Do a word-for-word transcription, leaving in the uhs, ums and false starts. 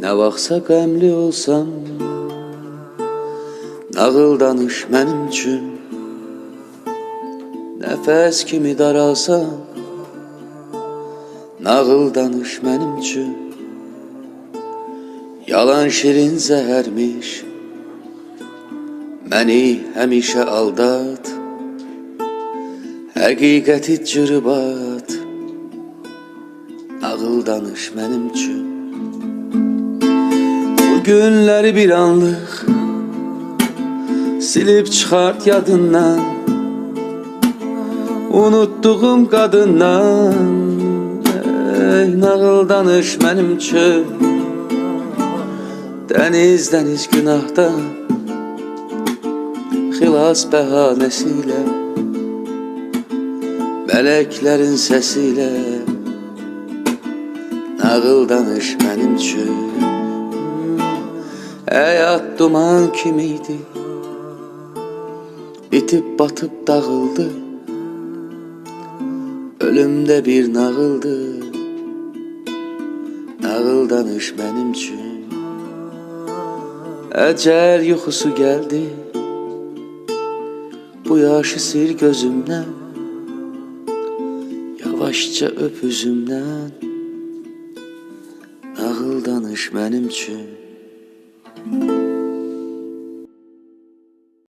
Nə vaxtsa qəmli olsam, nağıl danış mənim üçün. Nəfəs kimi daralsam, nağıl danış mənim üçün. Yalan şirin zəhərmiş, məni həmişə aldat, həqiqəti cırbat, nağıl danış mənim üçün. Bu günləri bir anlıq silib çıxart yadından, unutduğum qadından. Ey, nağıl danış mənim üçün. Dəniz dəniz günahdan, xilas bəhanəsilə, mələklərin səsilə, nağıl danış mənim üçün. Həyat duman kimiydi, itib batıb dağıldı, ölümdə bir nağıldı, nağıl danış mənim üçün. Əcəl yuxusu gəldi, bu yaşı sil gözümdən, yavaşca öp üzümdən, nağıl danış mənim üçün.